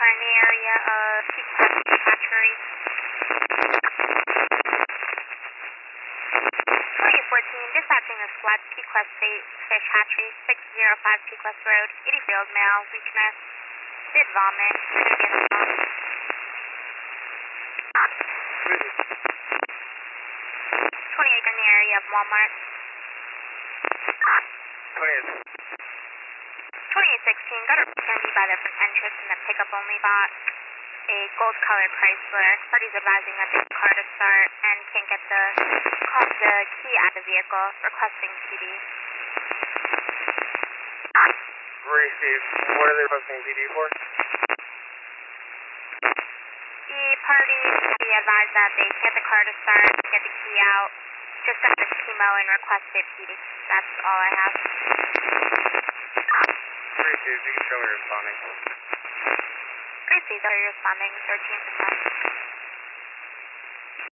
car in the area of Sequest Hatchery. 2814, dispatching the squad Sequest Fish Hatchery, 605 Sequest Road, 80-year-old male, weakness, did vomit, previous vomit. 28 in the area of Walmart. 2816, got a return by the front entrance in the pickup only bot. A gold colored Chrysler. Party's advising that the car to start and can't get the key out of the vehicle, requesting PD. Received. What are they requesting PD for? The party advised that they can't get the car to start, get the key out, just got the chemo and requested PD. That's all I have. Received. You can show me responding. Received. Are you responding? 13%.